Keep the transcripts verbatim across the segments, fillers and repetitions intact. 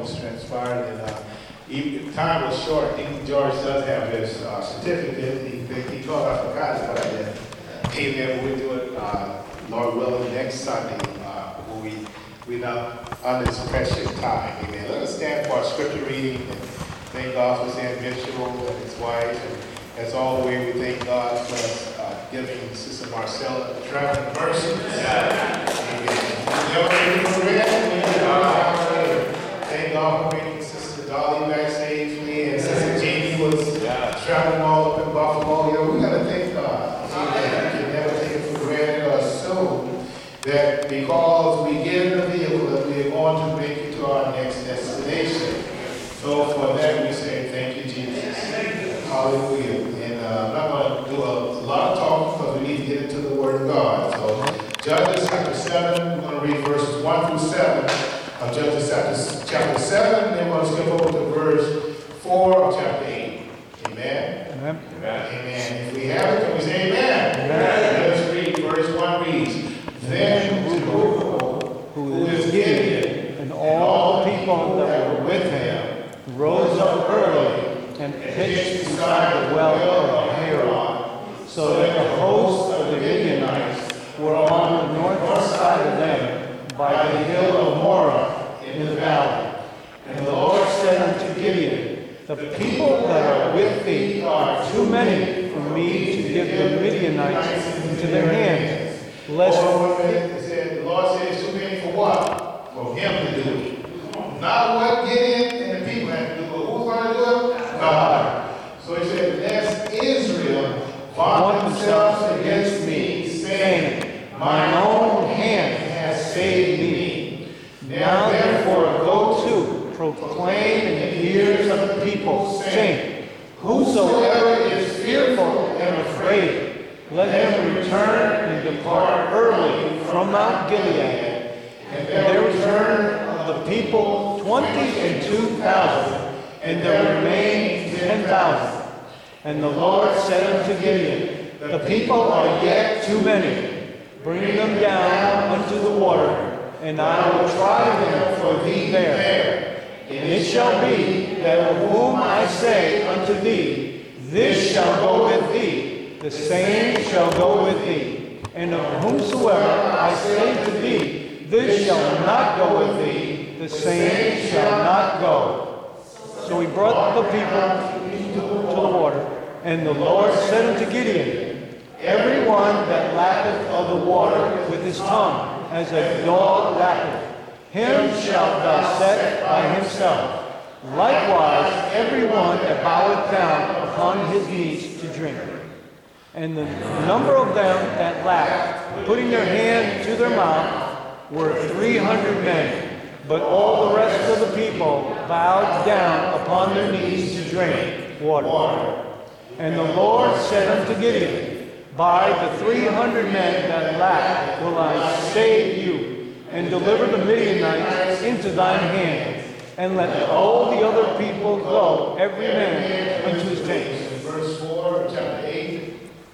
has transpired. And uh, even, time was short. Deacon George does have his uh, certificate. He, he thought I forgot it, but I didn't. Amen. We'll do it, uh, Lord willing, next Sunday uh, when we, we're not on this precious time. Amen. Let us stand for our scripture reading and thank God for Sam Mitchell and his wife. And as always, we thank God for us uh, giving Sister Marcella traveling mercy. Amen. Thank God for bringing Sister Dolly back safely, and Sister Jeannie was yeah. traveling all up in Buffalo. You know, we got to thank God. Amen. We can never take it for granted or assume that because we get in the vehicle that we are going to make it to our next destination. So for that we say thank you, Jesus. Hallelujah. And uh, I'm not going to do a lot of talking because we need to get into the Word of God. So Judges chapter seven, we're going to read verses one through seven of Judges chapter, chapter seven, and then we're going to skip over to verse four of chapter eight. Amen? Amen. Amen. Amen. If we have it, can we say amen? Amen. Let us read. Verse one reads, Then Zerubbabel, who is Gideon, and all the people that were with him, rose up early and pitched beside the well of Haran, so that the host of the Midianites were on the north side of them by the hill of Morah in the valley. And the Lord said unto Gideon, The people that are with thee are too many for me to give the Midianites into their hands. Lest the Lord said, too many for what? For him to do it. Not what Gideon and the people had to do, but who's going to do it? God. So he said, Lest Israel vaunt themselves against me, saying, Mine own hand has saved me. Now therefore go to, proclaim in the ears of the people, saying, Whosoever is fearful and afraid, let him return and depart early from Mount Gilead. And there returned of the people twenty and two thousand, and there remained ten thousand. And the Lord said unto Gideon, The people are yet too many. Bring them down unto the water, and I will try them for thee there. And it shall be that of whom I say unto thee, This shall go with thee, the same shall go with thee. And of whomsoever I say to thee, This shall not go with thee, the same shall not go. So he brought the people to the water, and the Lord said unto Gideon, Every one that lappeth of the water with his tongue, as a dog lappeth, him shalt thou set by himself. Likewise, every one that boweth down upon his knees to drink. And the number of them that lapped, putting their hand to their mouth, were three hundred men. But all the rest of the people bowed down upon their knees to drink water. And the Lord said unto Gideon, By the three hundred men that lapped will I save you, and deliver the Midianites into thine hand, and let all the other people go, every man unto his tent. Verse four of chapter eight.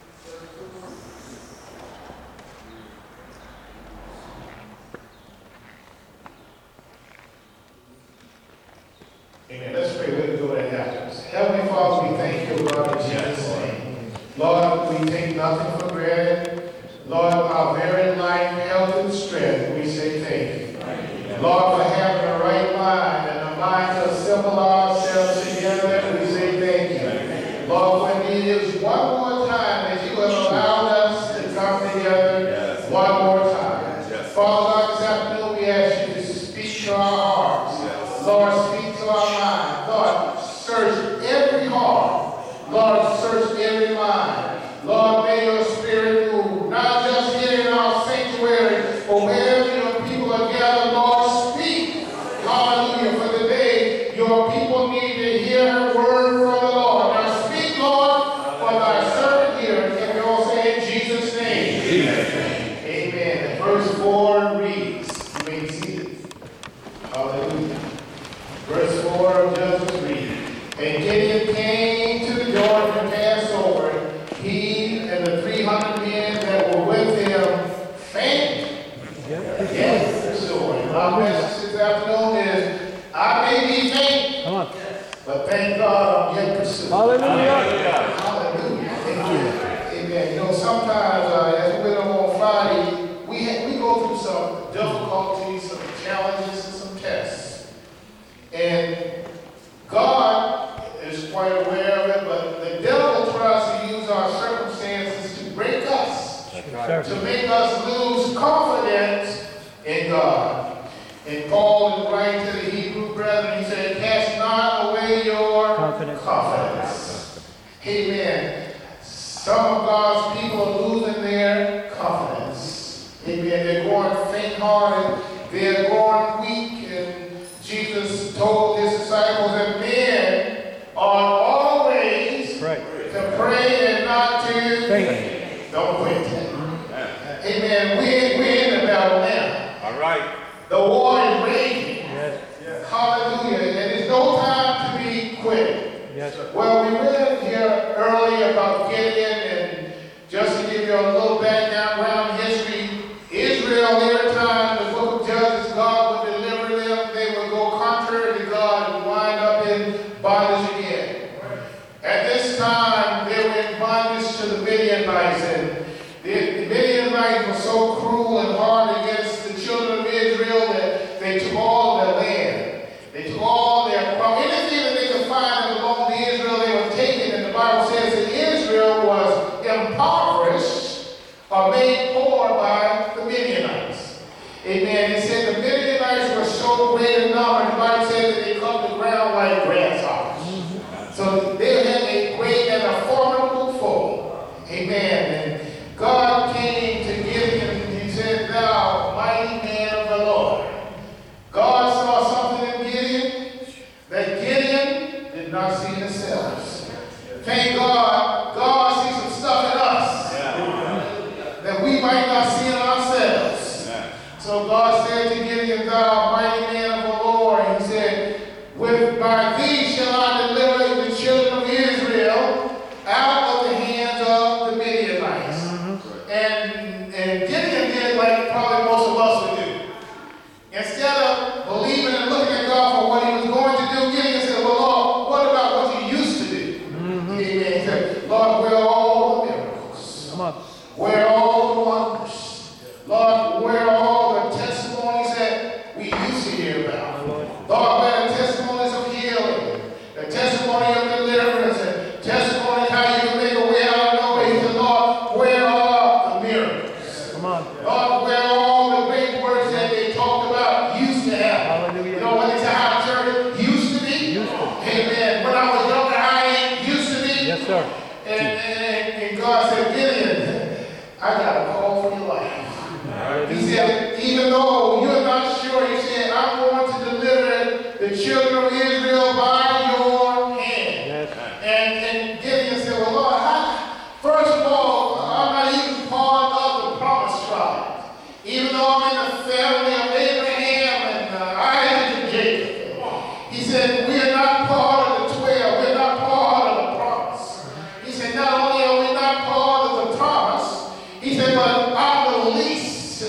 Amen. Let's pray. We'll go right after us. Heavenly Father, we thank you, Lord, in Jesus' name. Lord, we take nothing for granted. Lord, our very life, health, and strength, we say thank you. Lord, for having a right mind and a mind to assemble ourselves together, we say thank you. Lord, when it is one more time that you have allowed us to come together, yes. one more time. Yes. Father, this afternoon we ask you to speak to our hearts. Yes. Lord, speak to our mind. Lord, search every heart. Lord, search every mind. Lord, may your spirit move, not just here in our sanctuary, but wherever your people are gathered. Lord, speak. Hallelujah. For the day your people need to hear a word from the Lord. Now speak, Lord, for thy servant here. Can we all say in Jesus' name? Amen. Amen. And verse four reads, you may be seated. Hallelujah. Verse four of Judges reads, And Gideon came to the Jordan to pass over. He and the three hundred men that were with him fainted. Yes, for sure. Our message this afternoon is, I may be be faint. Come on. But thank God I'm yet pursuing. Hallelujah. Hallelujah. Amen. Amen. You know, sometimes uh, as we went on Friday, we had, we go through some difficulties, some challenges, and some tests. And God is quite aware of it, but the devil tries to use our circumstances to break us, Right. to make us lose confidence in God. And Paul is writing to the Hebrew brethren, he said, cast not away your Confidence. confidence. Amen. Some of God's people are losing their confidence. Amen. They're going faint-hearted. They're going weak. And Jesus told his disciples that men are always Right. to pray and not to Faint. Don't quit. Amen. We're, we're in the battle now. All right. The war is raging. Yes. Hallelujah. And there's no time to be quitting. Yes. Well, we read here earlier about Gideon, and just to give you a little background around history, Israel, every time the book of Judges, God would deliver them, they would go contrary to God and wind up in bondage again. At this time, they were in bondage to the Midianites, and the Midianites were so cruel and hard against the children of Israel that they took all their land. They took all their property. Anything that they could find that belonged to Israel, they were taken. And the Bible says that Israel was impoverished or made poor by the Midianites. Amen. It said the Midianites were so great in number, the Bible says that they covered the ground like grasshoppers. Mm-hmm. So they had a great and a formidable foe. Amen. And God came to Gideon and he said, thou mighty man of the Lord. God saw something in Gideon that Gideon did not see in themselves. Thank God, God sees some stuff in us yeah. that we might not see in ourselves. Yeah. So God said to Gideon, thou mighty man of the Lord, he said, with by thee shall I deliver the children of Israel out of the hands of the Midianites. Mm-hmm. And, and Gideon did like probably most of us would do. Instead of believing and looking at God for what he was going to do, Gideon said, well, Lord, what about what you used to do? Mm-hmm. Amen. He said, Lord, where are all the miracles? Come on. Where are all the wonders? Lord, where are all the testimonies that we used to hear about? Lord, Lord where are the testimonies of healing, the testimony of deliverance, and testimonies how you can make a way out of no way? He said, Lord, where are the miracles? Come on. Lord, where are all the great words that they talked about used to happen? Hallelujah. You know what they say how church used to be? Used to. Amen. When I was younger, how it used to be? Yes, sir. And, and, and God said, Gideon, I got a call for your life. He said, even though you're not sure, he said, I'm going to deliver the children of Israel by your hand. Yes. And, and Gideon said, well, Lord, I, first of all, I'm not even part of the promised tribe. Even though I'm in the family of Abraham and uh, Isaac and Jacob. He said, we are not part of the twelve. We're not part of the promise. He said, not only are we not part of the promise, he said, but I'm the least.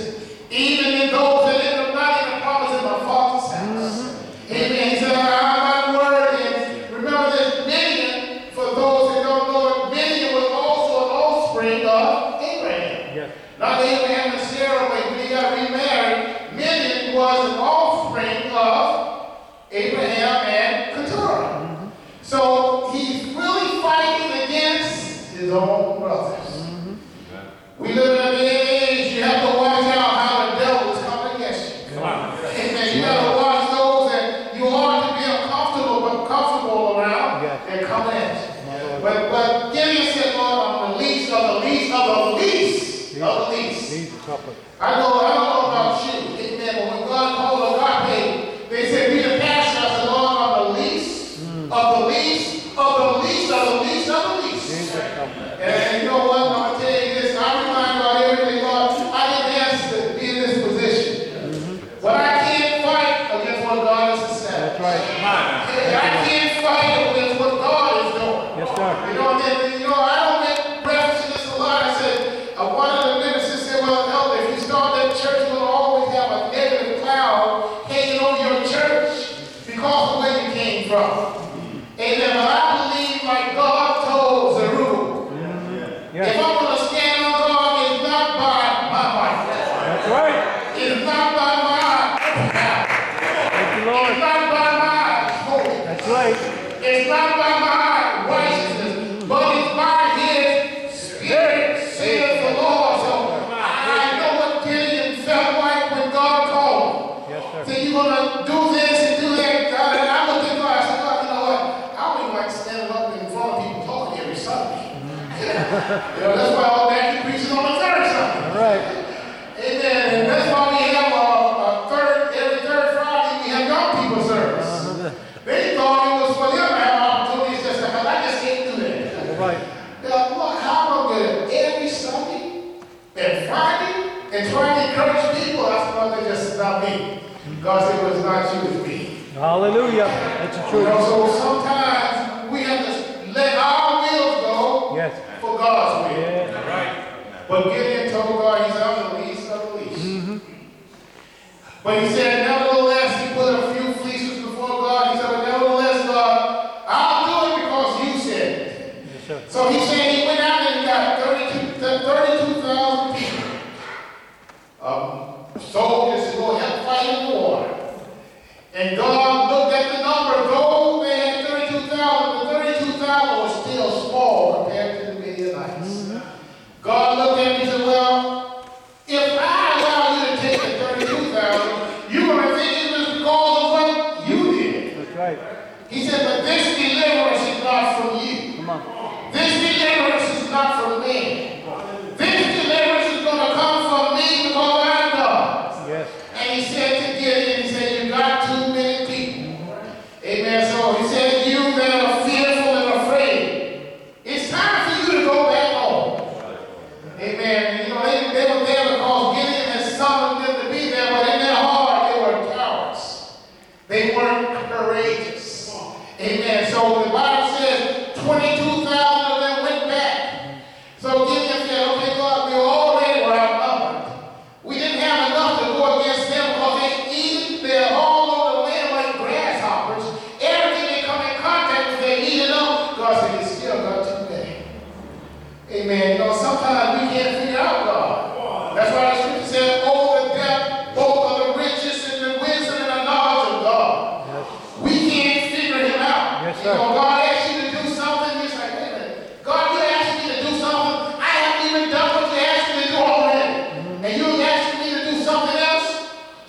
Even in those that end up not in the promise in my father's house. Mm-hmm. Amen. He said, I'm not worthy. Remember this, Midian, for those that don't know it, Midian was also an offspring of Abraham. Yes. Not Abraham and Sarah, but when he got remarried, Midian was an offspring of Abraham and Keturah. Mm-hmm. So he's really fighting against his own brothers. Mm-hmm. We live in a day and age, you have to watch out how the devil is coming against you. Amen. You got to watch those that you ought to be uncomfortable but comfortable around. Yes. They're coming at you. But, but Gideon said, Lord, I'm the least of the least of the least of the least. I know, I don't know about you. Amen. But when God called agape, they said, be the pastor. I said, Lord, I'm the least mm. of the least of the least of the least of the least. And, and you know what? I'm going to tell you this. I remind God everything, God, I didn't ask to be in this position. Mm-hmm. But I can't fight against what God has established. That's right. I can't fight against what God is doing. Yes, sir. You know, and, you know, I don't make reference to this a lot. I said, uh, one of the ministers said, well, Elder, if you start that church, you'll always have a negative cloud hanging over your church because of the way came from. Amen. But I believe like God told Zerubbabel, Yes. if I'm going to stand on God, it's not by my might. That's right. It's not by my power. Thank you, It's Lord. not by my holiness. That's right. It's not by my righteousness, but it's by His Spirit, says the Lord. So I know what Gideon felt like when God called him. Yes, sir. Said, you're going to do this and do that. God, and I looked at God, I said, God, you know what? I don't even like standing up in front of people talking every Sunday. You know, that's why all that preaches on the third Sunday. All right. Amen. And that's why we have a, a third, every third Friday, we have young people service. Uh-huh. They thought it was for them to have opportunities just to have, I just can't do that. All right. Now, look, how am I going to every Sunday and Friday and try to encourage people? I said, well, they just not me. God said, well, it's not you, it's me. Hallelujah. That's the You truth. know, so sometimes we have to let our wills go Yes. for God's will. Yeah. Right. But Gideon told God, he's on the least of the least. Mm-hmm. But he said, nevertheless, he put a few fleeces before God. He said, but nevertheless, God, I'll do it because you said it. Yes, sir. So he said he went out and got thirty-two thousand people, um, soldiers to go help fight in the war. And God looked at the number. Though they had thirty-two thousand, the thirty-two thousand was still small compared to the Midianites. Mm-hmm. God looked at me and said, well, if I allow you to take the thirty-two thousand, you're going to think it was because of what you did. That's right. He said, but this deliverance is not from you. Come on. This deliverance is not from me. This deliverance is going to come from me because I'm God. Yes. And he said to Gideon, he said, you got too many people. Amen. So he said, you that are fearful and afraid, it's time for you to go back home. Amen. And, you know, they, they were there because Gideon had summoned them to be there, but in their heart, they were cowards. They weren't courageous. Amen. So the Bible says twenty-two thousand of them went back. So Gideon said, okay, God, we already were outnumbered. We didn't have enough to go against them because they eat, they're all over the land like grasshoppers. Everything they come in contact with, they eat it up. God said, you still got too many. Amen. You know, sometimes we can't figure out God. That's why the scripture said, oh, the depth, both of the riches and the wisdom and the knowledge of God. Yes. We can't figure him out. Yes, You sir. know, God asks you to do something, you're like, wait a minute. God, you asked me to do something. I haven't even done what you asked me to do already. Mm-hmm. And you're asking me to do something else?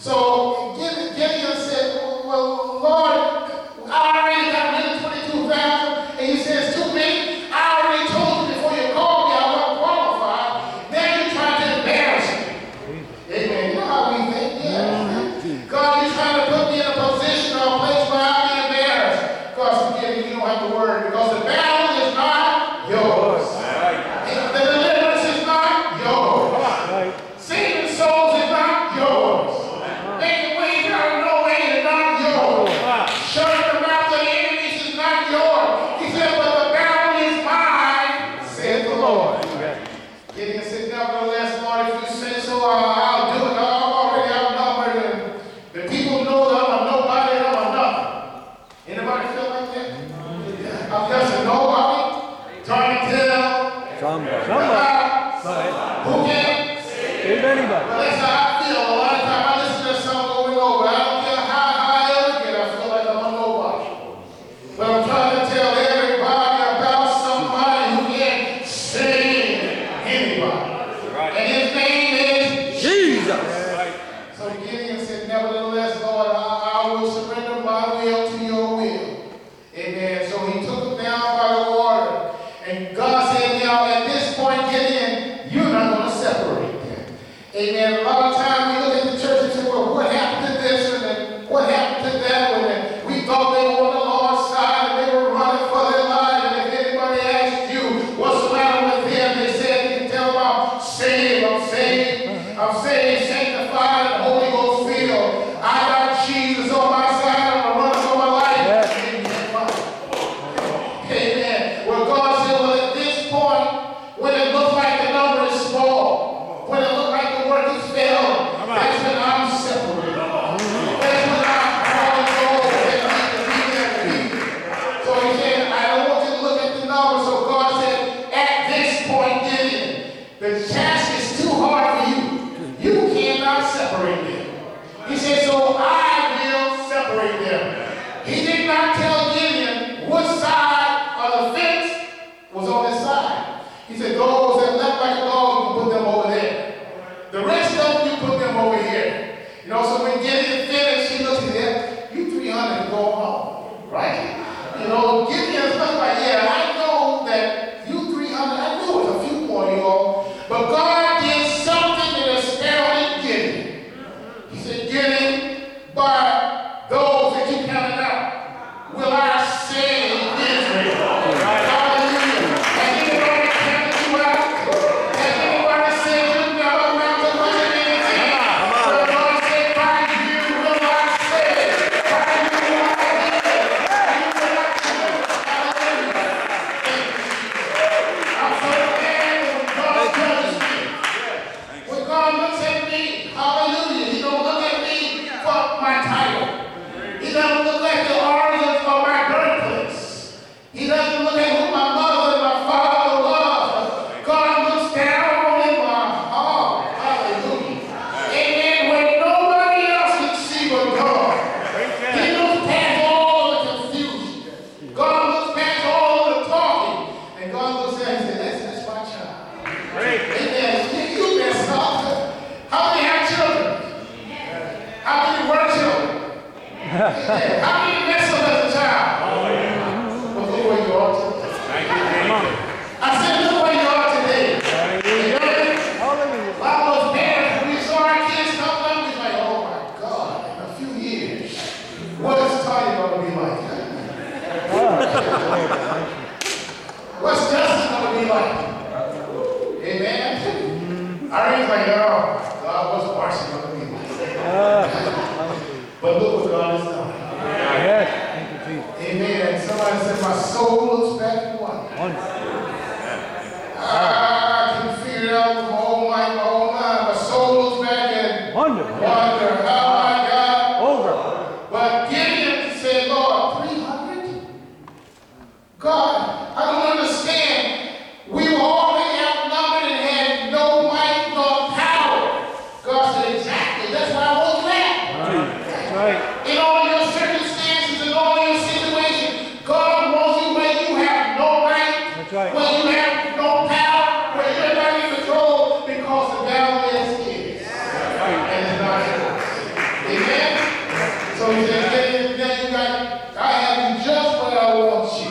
So Gideon Gideon said, well, well, Lord, I already got rid of twenty-two thousand, and you said it's too many. I already told you before you called me I wasn't qualified. Now you're trying to embarrass me. Amen. You know how we think, yeah. God, you're trying to put me in a position or a place where I'll be embarrassed. God said, Gideon, you don't have to worry because the battle is not yours. The deliverance is not yours. Right. Saving souls is not yours. Making ways out of no way is not yours. Shutting the mouth of the enemies is not yours. He said, but the battle is mine, said the Lord. Yes. Gideon said, nevertheless, Lord, if you say so, I'll, I'll do it. I'm already outnumbered, and the people know that I'm a nobody and I'm a nothing. Anybody feel like that? I'm just a nobody, trying to tell Somebody. God Somebody. who can. If anybody. Well, that's how I feel. A lot of times I listen to that song over and over. I don't care how high I ever get, I feel like I'm a nobody. But I'm trying to tell everybody about somebody who can save anybody. And his name is Jesus. So Gideon said, nevertheless, Lord, I, I will surrender my will to your will. Amen. So he took him down by the water. And God said, now at this point, Gideon, you're not going to separate them. Amen. right? You know, Gideon's not like, yeah, I know that you three hundred, I knew it was a few more, you all, but God did something that astounded Gideon. He said, Gideon, by those that you counted out, will I save Israel? Hallelujah. Has anybody counted you out? Has anybody said you never amount to much of anything? The Lord said, by you will I save. By you will I heal. You will I heal. Hallelujah. I'm so glad when God judges me. When God looks at me, hallelujah, he don't look at me for my title. He doesn't look at the origins of my birthplace. He doesn't look at who my mother and my father was. God looks down in my heart. Hallelujah. Amen. When nobody else can see but God. He looks past all the confusion. God looks past all the talking. And God looks at and says, that's, that's my child. Amen. You, you messed up. How many have children? How many were children? Amen. How many messed up as a child? Well, look where you are today. I said, look where you are today. Amen. Hallelujah. A lot of those parents, when we saw our kids come up, we was like, oh my God, in a few years, what is Tanya going to be like? What's Justin going to be like? Amen. I was like, oh, God, what's Marcy going to be like? Ah, But look what God has done. yes. Thank you, Jesus. Amen. And somebody said, my soul looks back and wonders. Wonderful. I can figure it out with my whole mind, my whole mind. My soul looks back and Wonderful. wonder how I got. Over. But Gideon said, Lord, three hundred? God, I don't understand. We were already outnumbered and had no might nor power. God said, exactly. That's why I wasn't there. That's right. In all your circumstances and all your situations, God wants you where you have no right, That's right. where you have no power, where you're not in control because the battle is his. And it's not yours. Amen? So he said, then, then you got, I have you just where I want you.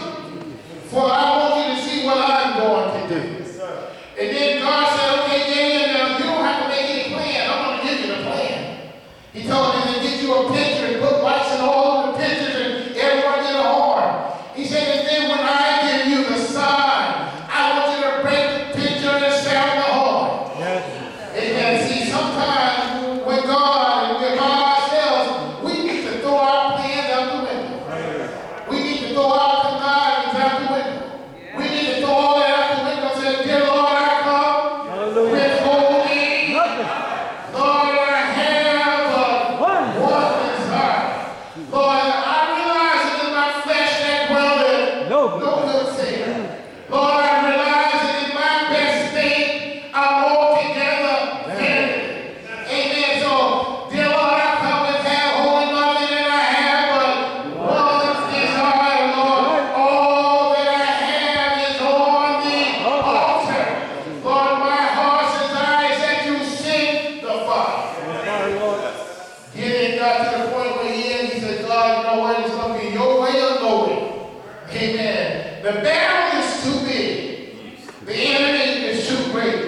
For I want you to see what I'm going to do. And then God said, okay, Gideon, now you don't have to make any plan. I'm going to give you the plan. He told him to get you a picture and put lights in all the pictures and everyone get a horn. He said, and then when I give you the sign, I want you to break the picture and sound the horn. Yes. Amen. See, sometimes with God and with ourselves, we need to throw our plans out the window. We need to throw our connivance out the window. We need to throw all that out the window and say, dear Lord, I come Hallelujah. withholding. Nothing. Lord, I have a One. one desire. Lord, I realize it in my flesh that dwelleth No. no good thing. Lord, I realize that in my best state, I'm altogether vanity. Amen. So, dear Lord, I come with have holding nothing that I have but one desire, Lord. All that I have is on the altar. Lord, my heart's desire is that you send the fire. Sorry, Lord. Gideon got to the point where he ended, he said, God, you know what? It's going to be your way or no way. Amen. The battle is too big. The enemy is too great.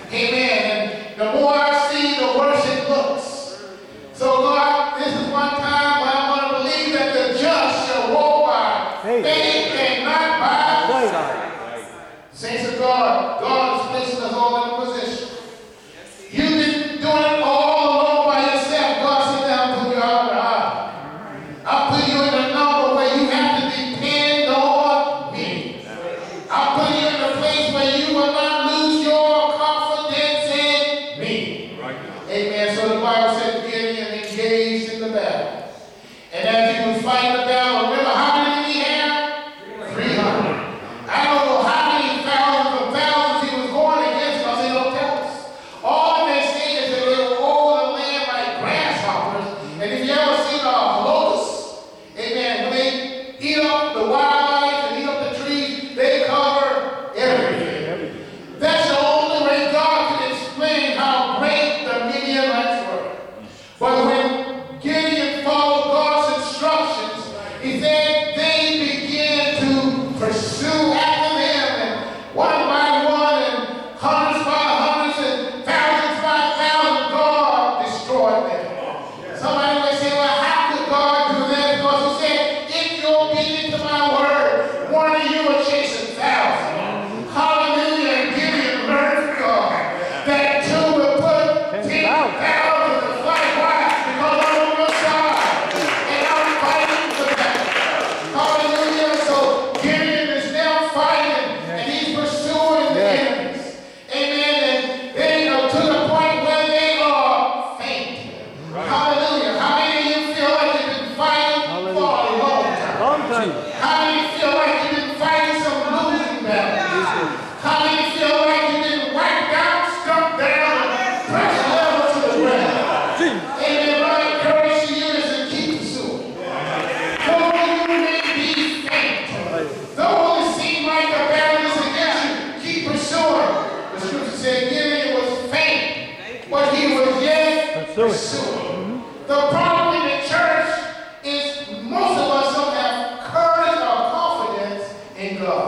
Amen. And the more I see, the worse it looks. So, God, this is one time when I'm going to believe that the just shall walk by Faith. faith and not by sight. Saints of God, God is placing us all in a position. You've been doing it all alone by yourself. God sit down and put you out of the aisle. I'll put you in a number where you have to depend on me. I'll put you in a place where you will not lose your confidence in me. Amen. So the Bible said Gideon engaged in the battle. And as he was fighting the battle, remember how many did he have? three hundred. I don't know how many thousands of thousands he was going against because they don't tell us. All they say is that they were over the land like grasshoppers. And if you ever see the locusts, amen, when they eat up the wildlife and eat up the trees, they cover everything. That's the only way God can explain how great the Midianites were. But when Gideon followed God's instructions, he said, then How many feel like you've been fighting some losing battles? How many feel like you've been wiped out, stuck down, and pressed level to the ground? Amen. My encourage to you is to keep pursuing. Though you may be faint, though it seems like the battle is against you, keep pursuing. The scripture said, Gideon was faint, but he was yet pursuing. The problem in the church is most of us don't have courage or confidence in God.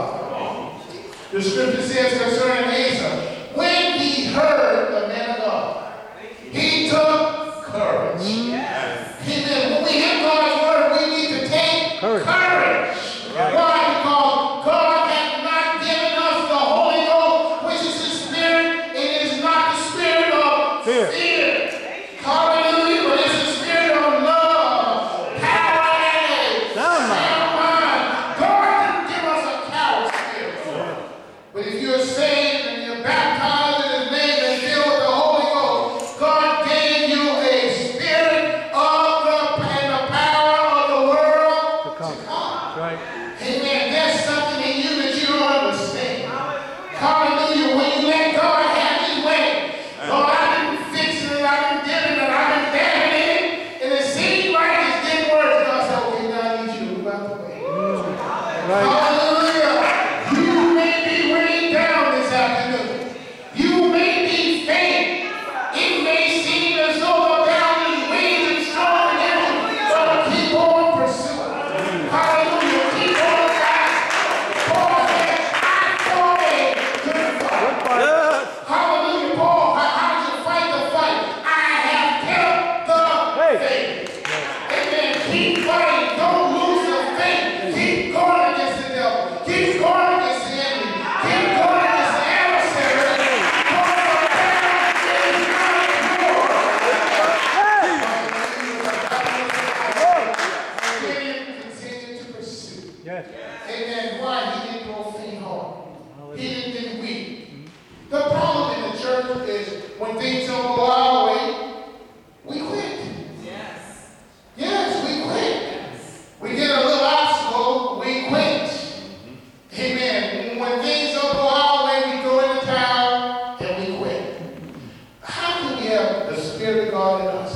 The scripture says concerning Asa, when he heard the man of God, he took courage. Amen. When we hear God's word, we need to take courage. courage. Right. Why? Because God has not given us the Holy Ghost, which is the Spirit. It is not the spirit of fear. fear. Hallelujah. But it's the spirit of love, power, and sound mind. God didn't give us a coward spirit. But if you're saved and you're baptized in His name and filled with the Holy Ghost, God gave you a spirit of the, and the power of the world to come. To come. Right. Amen. There's something in you that you don't understand. Hallelujah. When you let God have His way, Lord, I've been fixing it, I've been giving it, I've been dabbing it, and it seemed like it didn't work. God said, okay, now I need you to move out the way. Right. Hallelujah. You may be weighing down this afternoon. You may be faint. It may seem as though the battle is weighing and strong against you, but keep on pursuing. Hallelujah. Keep on fighting. Paul said, I fought a good fight. Hallelujah. Paul, how how did you fight the fight? I have kept the faith. Amen. Keep fighting. Don't lose the faith. Keep going against the devil. Keep going against the enemy. Keep going against the adversary. Because the battle is not yours. Gideon continued to pursue. Yes. Amen. Why? He didn't grow faint heart. He didn't get weak. The problem in the church is when things don't go our way, we quit. Yes. Yes, we quit. We get a little obstacle, we quit. Amen. When things don't go our way, we go in the towel and we quit. How can we have the Spirit of God in us?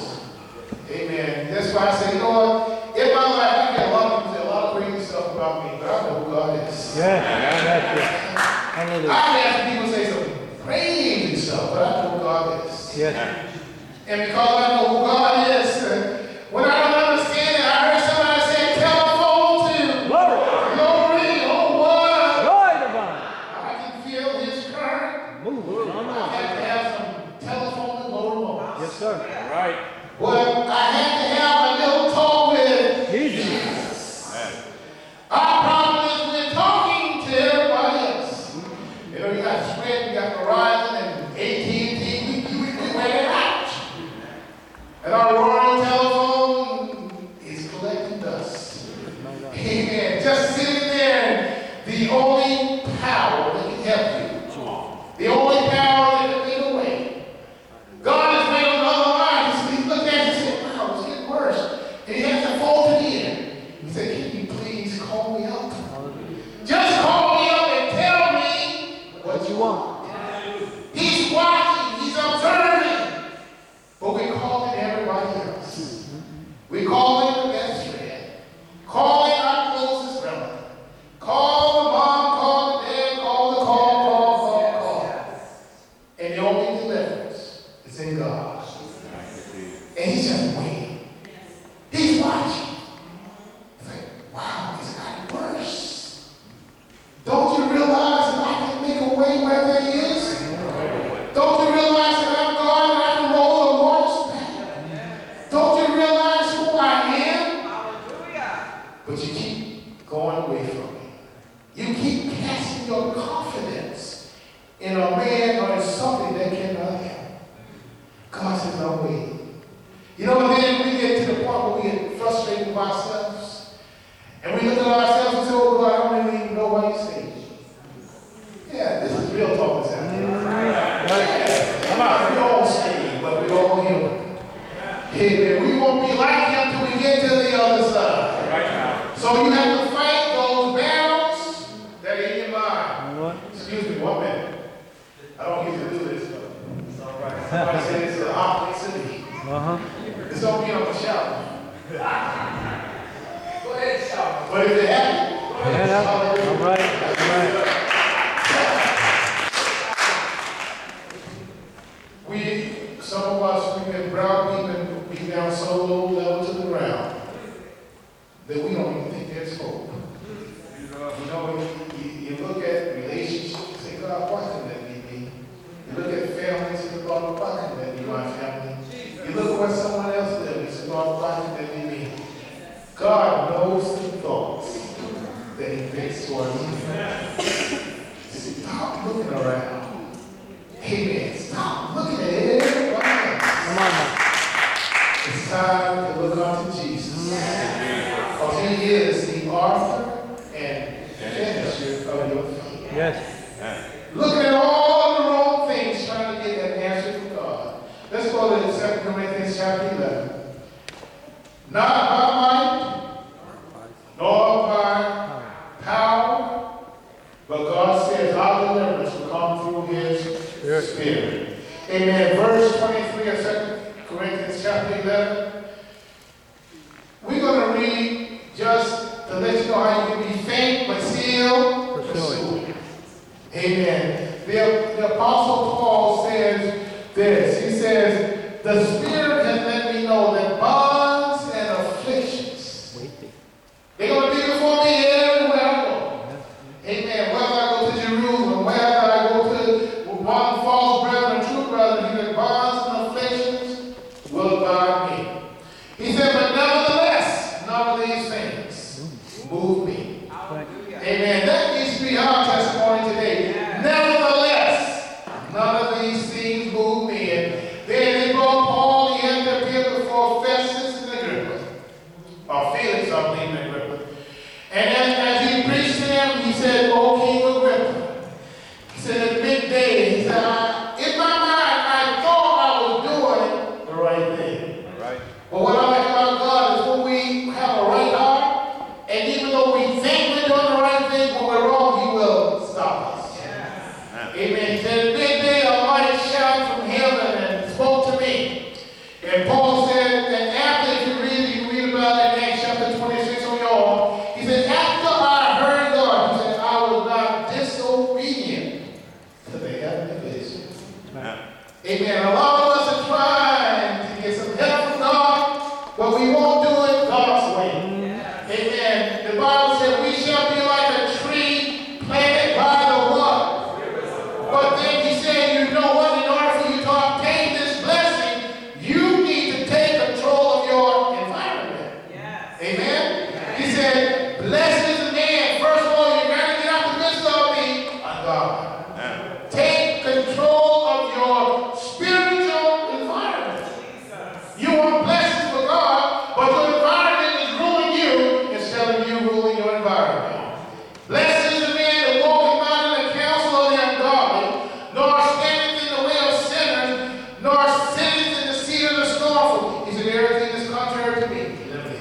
Amen. That's why I say, Lord, in my life, I get a lot of people say a lot of crazy stuff about me, but I know who God is. Yes. That's it. Hallelujah. I've had people say some crazy stuff, but I know who God is. Yes. And because I know who God is, when I don't understand it, I heard somebody say telephone to Glory. glory, oh what? Glory divine. I can feel His current. Move. Come I on. have to have some telephone to glory moments. Yes, sir. Right. Well, I had to have a little talk with Jesus. Jesus. Our problem is we're talking to everybody else. You know, you got Sprint, you got Verizon, and A T and T. We, we, we wear it out. And our roaring telephone is collecting dust. Amen. Just sitting there, the only power that can help you, the only power that can make a way. God has made another line. He looked at it and said, wow, it's getting worse. And he has to fall to the end. He said, can you please call me up? Just call me up and tell me what you want. He's watching. He's observing. But we're calling everybody else. We're calling the best friend. Calling our closest relative. Call the mom, call the dad, call the call, call, call, call. And the only deliverance is in God. And He's just waiting. He's watching. It's like, wow, it's gotten worse. Don't you realize that I can make a way where there is? Don't you realize that I'm God and I can roll the waters back? Don't you realize who I am? But you keep going away from me. You keep casting your confidence in a man or in something that cannot help. God says, I'm waiting. You know, and then we get to the point where we get frustrated with ourselves. And we look at ourselves and say, oh God, I don't really even know why you saved me. Yeah, this is real talk this afternoon. Yeah. Come on, we all saved, but we all human. Amen. We won't be like Him till we get to the other side. Right now. So you have to fight one minute. I don't get to do this, but it's all right. Somebody said it's a hot place to be. Uh-huh. It's don't mean I'm a shout. Go ahead, shout. But if it happens, Yeah, all right, all right. we, some of us, we've been browbeaten, beaten down so low level to the ground that we don't even think there's hope. You know, you, you, you look at relationships and say, God, why can that be me? You look at families and you thought, why can that be my family? You look at what someone else did and you say, God, why can that be me? God knows the thoughts that he thinks towards you. Stop looking around. Amen. Stop looking at everybody else. Come on now. It's time to look unto Jesus. Because he is the author and finisher of your faith. Yes. Looking at all the wrong things, trying to get an answer from God. Let's go to Second Corinthians chapter eleven. Not by might, nor by power, but God says our deliverance will come through his Spirit. Amen. Verse twenty-three of Second Corinthians chapter eleven. We're going to read just to let you know how you can be faint, but still pursuing. Amen. The, the Apostle Paul says this. He says, the Spirit has let me know that bonds and afflictions, they're going to be before me everywhere I go. Amen. Whether I go to Jerusalem, whether I go to one false brethren, a true brethren, he said, bonds and afflictions will guard me. He said, but nevertheless, none of these things move me. Amen. That needs to be our testimony today. Nevertheless, none of these things move me. And then they brought Paul, he had to appear before Festus and Agrippa, or Felix, I believe, and Agrippa. And as, as he preached to them, he said, O King Agrippa, he said at midday, he said, I, in my mind, I thought I was doing the right thing. Right. But what I like about God is when we have a right heart, and even though we think we're doing the right thing, when we're wrong, he will stop us. Yeah. Amen. He said, midday a mighty shout from heaven and spoke to me. And Paul said that after, if you read, you can read about it in Acts chapter twenty-six on your own. He said, after I heard God, he said, I was not disobedient to the heavenly vision. Amen. A lot of us are trying to get some help from God, but we won't do it God's way. Amen. The Bible said we shall be like a tree planted by the water. But then he said, you know what? In order for you to obtain this blessing, you need to take control of your environment. Amen. He said, blessed is the man. First of all, you got to get out the midst of me, God. Take control of your spiritual environment. You want blessings for God, but your environment is ruling you instead of you ruling your environment. Blessed is the man that walketh not in the counsel of the ungodly, nor standeth in the way of sinners, nor sitteth in the seat of the scornful. He said, everything is contrary to me.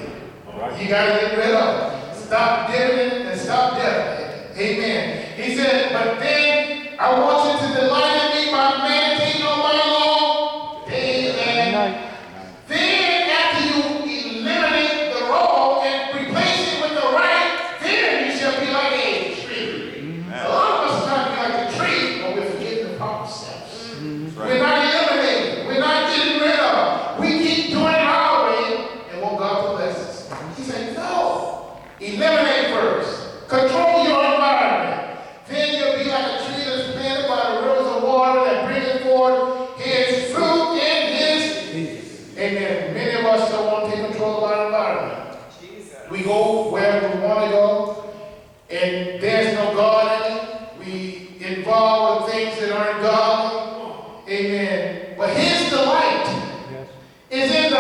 You got to get rid of it. Stop dividend and stop debt. Amen. He said, but then I want you to delight in me by meditating on my law day and night. Then after you eliminate the wrong and replace it with the right, then you shall be like a tree. A lot of us are trying to be like the tree, but we're forgetting the proper steps. We're not eliminating. We're not getting rid of. We keep doing it our way and want God to bless us. He said, no. Eliminate first. Control your environment. Then you'll be like a tree that's planted by the rivers of water that bringeth forth his fruit in his. Amen. Many of us don't want to take control of our environment. We go where we want to go, and there's no God in it. We involve with things that aren't godly. Amen. But his delight is in the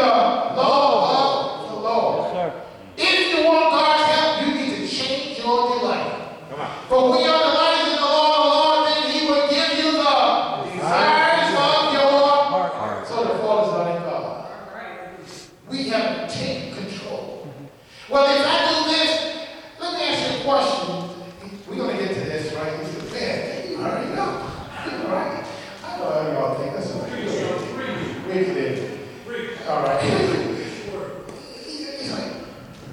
law of the Lord. Sir. If you want God's help, you need to change your delight. Come on. For when your delight is in the law of the Lord, then he will give you the desires of your heart. So the fault is not in God. We have to take control. Well, if I do this, let me ask you a question. We're going to get to this, right? Man, You already know. All right. I know how y'all think. That's a pretty good. Wicked. All right. He's like,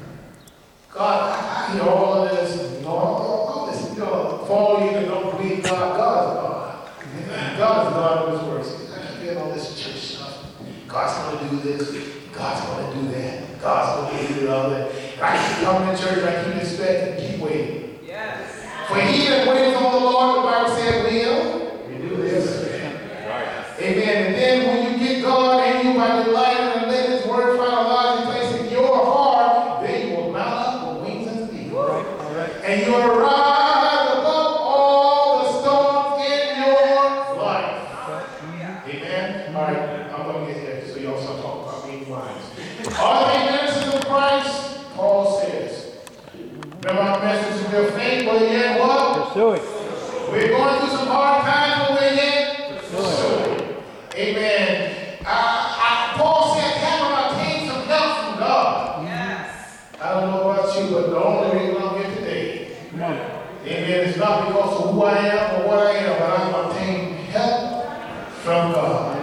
God, I, I hear all of this, you know, all, all this, you know, for you that don't believe God, God is God. God is God of His words. I keep hearing all this church stuff. God's going to do this. God's going to do that. God's going to do the other. I keep coming to church. I keep expecting, keep waiting. Yes. For he that waits on the Lord, the Bible said, will. We do this. Right. Amen. And then when you get God and you by delighting and let His word find a lodging place in your heart, then you will mount up with wings as an eagle. Right. All right. And you will rise above all the storms in your life. Right. Amen. All right. I'm going to get here so y'all start talking about being wise. Are they ministers of Christ? Paul says. Remember our message of your faith, but yet what? Pursue it. We're going through some hard times, but we're yet pursuing. Amen. Uh, I, Paul said, haven't obtained some help from God. Yes. I don't know about you, but the only reason I'm here today, come on. Amen, it's not because of who I am or what I am, but I've obtained help from God.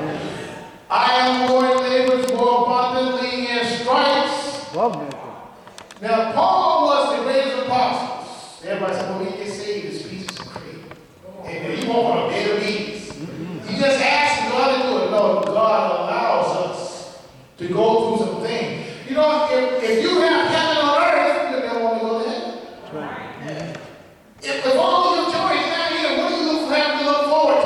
I am more in labors more abundantly in stripes. Love me. Now, Paul was the greatest apostles. Everybody said, well, he gets saved, his peace is great. Amen. He won't on a bed of ease. He just asked God to do it. No, God allows us to go through some things. You know, if, if you have heaven on earth, you never want to go to heaven. Right. If, if all your joy is down here, what do you look, have to look forward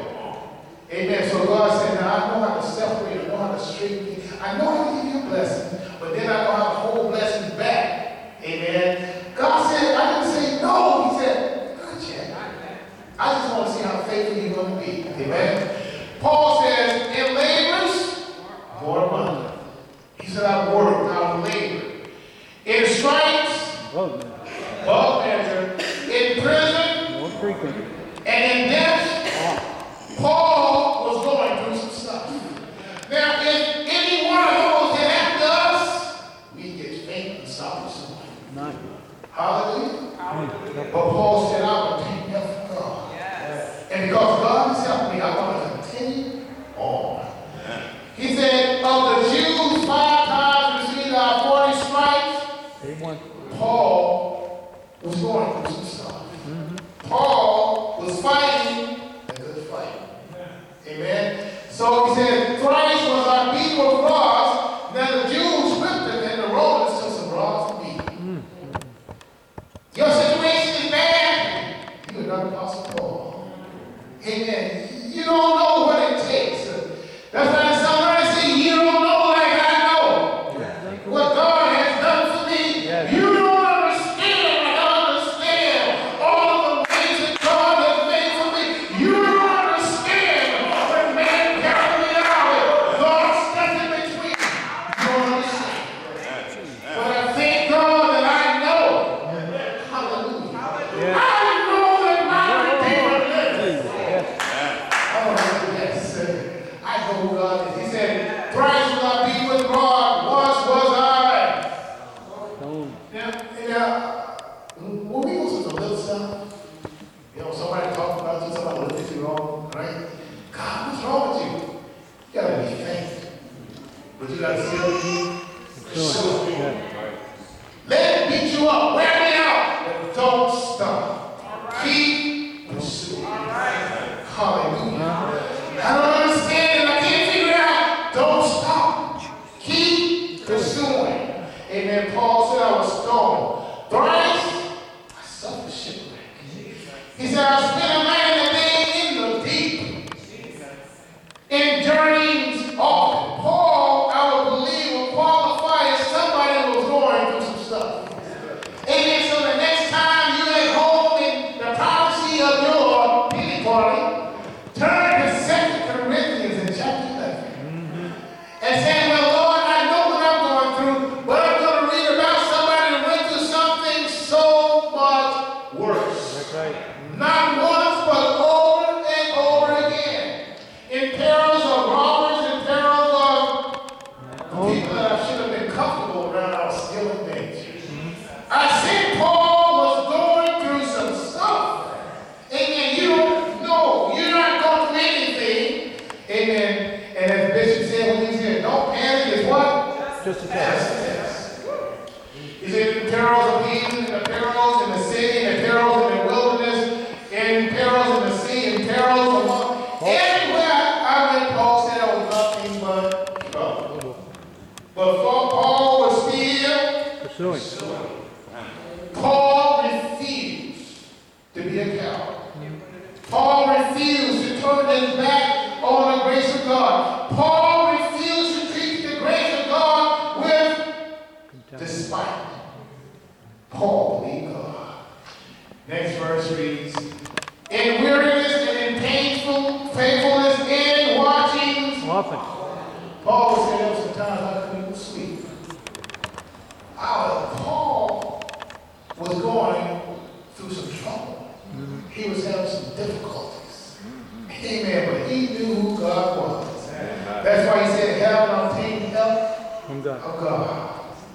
to? Amen. So God said, now I know how to separate, I know how to straighten you. I know how to give you a blessing, but then I know how to hold blessings back. Amen. God said, I didn't say no. He said, not yet. I just want to see how faithful you're going to be. Amen. Paul says, in labors, more abundant. He said, I've worked, I've labored. In stripes, above measure. In prison, more frequent. And in death, Paul was going through some stuff. Now, if any one of those had happened to us, we get faint and stop someone. Nice. Hallelujah. Hallelujah. But Paul said, I will take help from God. Yes. And because God has helped me, I'm going to continue on. He said, of the Jews, five times received our forty stripes. Amen. Paul was going through some stuff. Mm-hmm. Paul was fighting a good fight. Amen. So he said, Christ was our beat with rods. Now the Jews whipped him, and the Romans took some rods and beat him. Mm. Your situation is bad. You are not Apostle Paul. Amen. You don't know what it takes. That's why somebody say, you don't know like I know. Yeah. What God has done for me. Yeah. You don't understand like I understand all of the ways that God has made for me. You don't understand when man carried me out. God stepped in between. You don't understand. But I thank God that I know. Hallelujah. Yeah. I know that my Redeemer lives. Oh, yes. I know who God is. He said, Christ will I be with God. Once was I. Oh. Now, now, when we go to the little stuff, you know, somebody talking about you, somebody look at you wrong, right? God, what's wrong with you? You got to be thankful. But you got to still be pursuing. Yeah. Let it beat you up. Wear me out. But don't stop. Keep pursuing. Hallelujah. Uh-huh. I don't understand it. I can't figure it out. Don't stop. Keep pursuing. Amen. Paul said I was stoned. Thrice, I suffered shipwreck. He said I spent a night and a day in the deep. In journeyings often. Paul, I would believe, will qualify as somebody who was going through some stuff. Amen. So the next time you're at home in the privacy of your pity party, turn to Second Corinthians in chapter eleven. Mm-hmm. And say, well, Lord, I know what I'm going through, but I'm going to read about somebody that went through something so much worse. That's right. Not once, but over and over again. In perils of robbers, in perils of people that I should have been comfortable around, I was still in danger. I said Paul was going through some stuff. Amen. You don't anniversaries, in weariness and in painful faithfulness, in watching. Often. Paul would say there were some times I couldn't even sleep. Our Paul was going through some trouble. Mm-hmm. He was having some difficulties. Mm-hmm. Amen. But he knew who God was. Amen. That's why he said, "Have obtained help from God." Of God.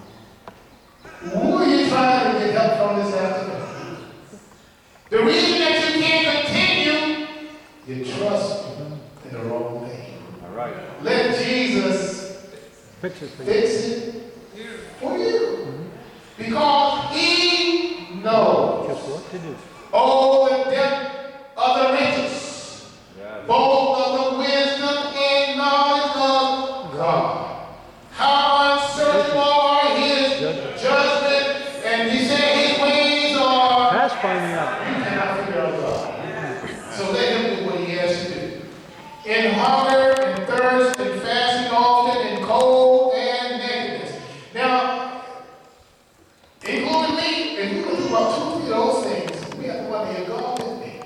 Who are you trying to get help from this afternoon? The reason that you can't continue, you trust in the wrong thing. All right. Let Jesus fix it for fix you. it for you. Mm-hmm. Because he knows just what to do. All the depth of the riches, yeah, both of the wisdom and knowledge of God. How unsearchable are his judgment, and he said his ways are past finding out. You cannot figure out God. So let him do what he has to do. In hunger and thirst and fasting often and cold and nakedness. Now, including me, if you can do about two or three of those things, we have to want to hear God with me.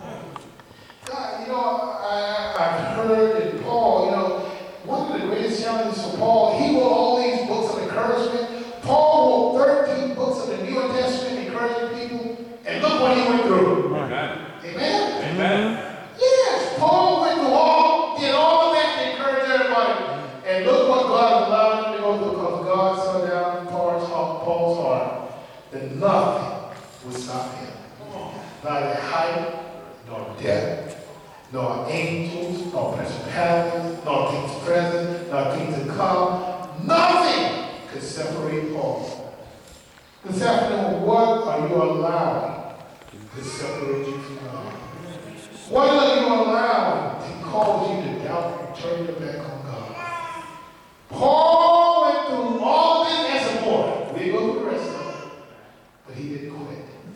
God, you know, I, I've heard in Paul, you know, one of the greatest challenges for Paul, he wrote all these books of encouragement. Paul wrote thirteen books of the New Testament encouraging people, and look what he went through. Amen. Amen? Amen. Yes, Paul went through all, did all of that to encourage everybody. And look what God allowed him to go through, because God saw down in Paul's heart, Paul's heart that nothing would stop him. Neither height, nor depth, nor angels, nor principalities, nor things present, nor things to come. Nothing could separate Paul. This afternoon, what are you allowing to separate you from God? What are you allowing to cause you to doubt and turn your back on God? Paul went through all of this as a boy. We go through the rest of it, but he didn't quit.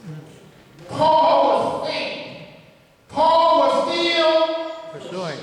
Paul was faint. Paul was still pursuing.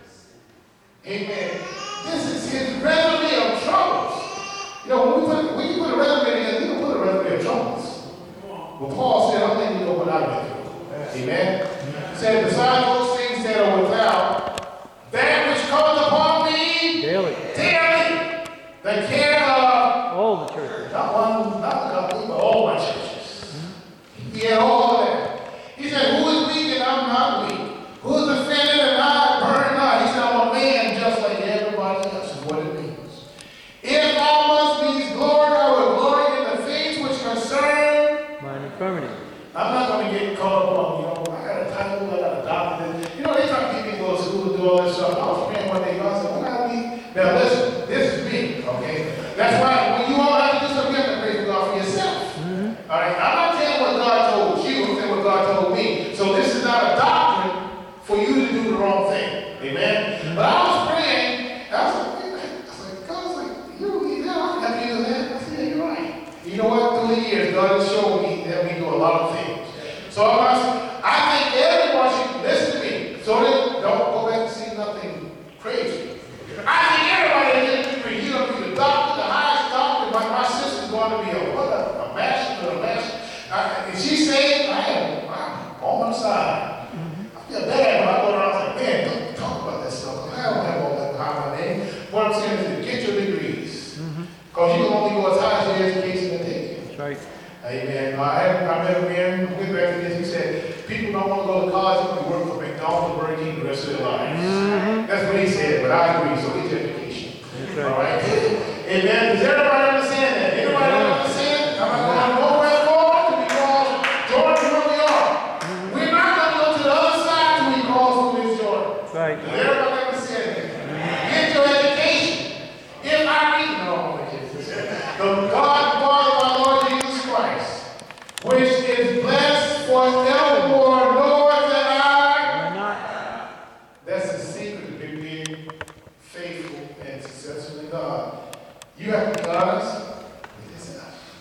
Amen. This is his resume of troubles. You know, when we put, when you put a resume together, you can put a resume of troubles. But Paul said, I'm letting you know what I've been through. Amen. He said, besides those things that are without, that which comes upon me daily, daily, the care of all the churches. Not one, not a couple, but all my churches. Mm-hmm. He had all of that. He said, who is weak and I'm not weak? Who is offended and I burn not? He said, I'm a man just like everybody else, is what it means. If I must needs glory, I will glory in the things which concern mine infirmity. I'm not going to get caught up on, you know, I got a title, I got a doctorate. You know, they try to get me to go to school and do all this stuff. I was praying one day, God said, when I be, now listen, this is me, okay? That's why when you all have to do something, you have to pray for God for yourself. Mm-hmm. All right? I'm not telling what God told you, I'm saying what God told me. So this is not a doctrine for you to do the wrong thing. Amen? Mm-hmm. But I was praying, I was like, I was like, God was like, you, you know, I can help you do that. I said, yeah, you're right. You know what? Through the years, God has shown me that we do a lot of things. So I, I think everyone should listen to me. So they don't go back and see nothing crazy. I think everybody in this degree, you're going to be the doctor, the highest doctor. My, my sister's going to be a what? A, a master, a master. I, and she said, I am I'm on my side. Mm-hmm. I feel bad when I go around and say, man, don't talk about that stuff. I don't have all that behind my name. What I'm saying is to get your degrees. Because mm-hmm. you can only go as high as your education can take you. That's right. Amen. I, had, I met a man, we back to this, he said, people don't want to go to college, they want to work for McDonald's or Burger King the rest of their lives. Mm-hmm. That's what he said, but I agree, so it's education. That's right. All right? Amen. Does everybody understand that? Anybody yeah. understand? I'm not going to go where forward because Jordan, where we are. Mm-hmm. We're not going to go to the other side till we cross through this Jordan. Right. Does everybody understand that? Mm-hmm. Get your education. If I read, no, I'm going to get this. The God, Father, my Lord Jesus Christ, which is blessed forevermore, knoweth that I. Not. That's the secret of being faithful and successful in God. You have to be honest with yourself.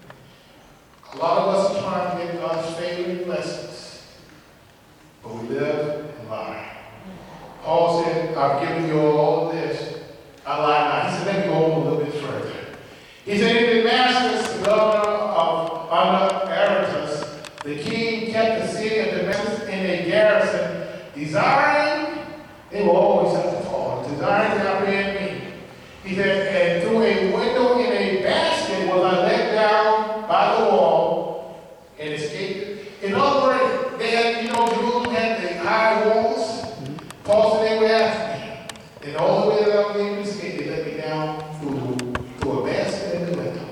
A lot of us are trying to get God's favor and blessings, but we live and lie. Paul said, I've given you all of this. I lie not. He said, let me go a little bit further. He said, in Damascus, the governor of under Aretas, the king kept the a garrison, desiring, they will always have to fall, desiring to apprehend me. He said, and through a window in a basket was I let down by the wall and escaped. In other words, they had, you know, Jerusalem had the high walls. Paul said they were after me. And the only way that I was able to escape, they let me down through, through a basket in the window.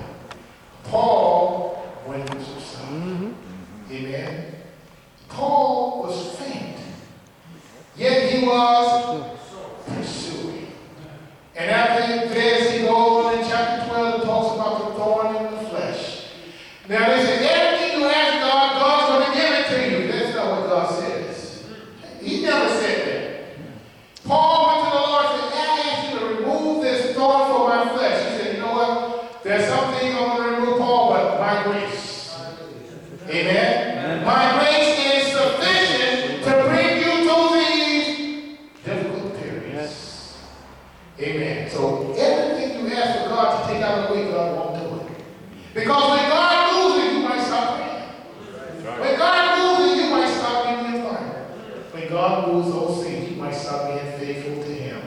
Paul went through some stuff. Mm-hmm. Amen. Paul was faint, yet he was pursuing. And after this, he goes on in chapter twelve and talks about the thorn in the flesh. Now, they say, everything you ask God, God's going to give it to you. That's not what God says. He never said that. Paul went to the Lord and said, I ask you to remove this thorn from my flesh. He said, you know what? There's something I'm going to remove, Paul, but my grace. Amen? Amen. My grace is sufficient to bring you through these difficult periods. Yes. Amen. So everything you ask for God to take out of the way, God won't do it. Because when God moves it, you might stop praying. When God moves it, you might stop being in fire. When God moves those things, you might stop being faithful to Him.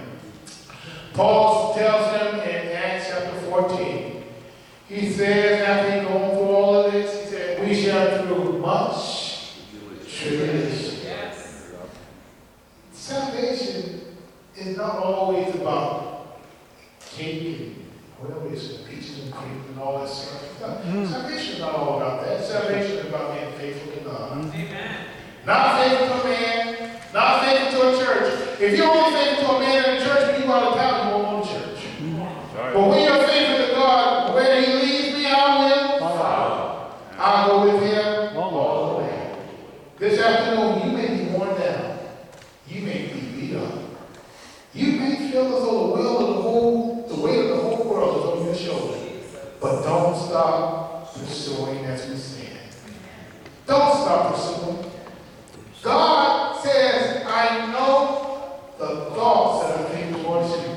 Paul tells them in Acts chapter fourteen, he says, after he gone through all of this, he said, we shall through much tribulation. Yes. Salvation is not always about cake and whatever it is, peaches and cream and all that stuff. Mm. Salvation is not all about that. Salvation is about being faithful to God. Mm. Amen. Not faithful to a man, not faithful to a church. If you're only faithful to a man in a church, when you go out of town, you won't go to church. Mm. But when you're faithful to God, where He leads me, I will follow. I'll go with Him all the way. This afternoon, you may be worn down. You may be beat up. You may feel as though the will of the whole, the weight of the whole world is on your shoulders. But don't stop pursuing as we said. Don't stop pursuing. God says, I know the thoughts that I think towards you.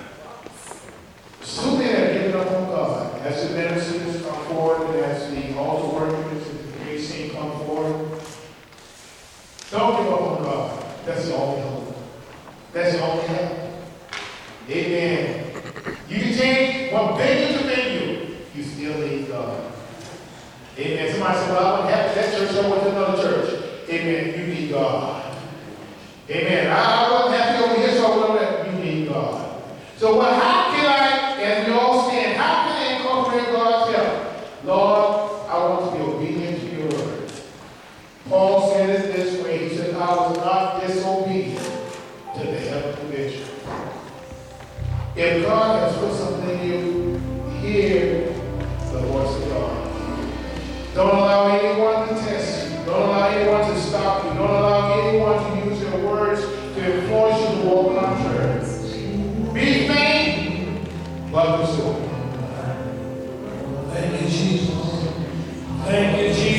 So many have given up on God. As the ministers come forward and as the altar workers and the praise team come forward, don't give up on God. That's the only hope. That's the only help. Amen. You can change one venue to venue. You still need God. Amen. Somebody said, well, I wouldn't have that church, I went to another church. Amen. You need God. Amen. I wasn't happy over here, so I went over there. You need God. So well, how can I, as we all stand, how can I incorporate God's help? Lord, I want to be obedient to your word. Paul said it this way. He said, I was not disobedient to the help of Israel. If God has put something in you, hear the voice of God. Don't allow anyone to test you. Don't allow anyone to stop you. Don't allow anyone to use their words to influence you to walk contrary. Be faithful, but pursue. Thank you, Jesus. Thank you, Jesus.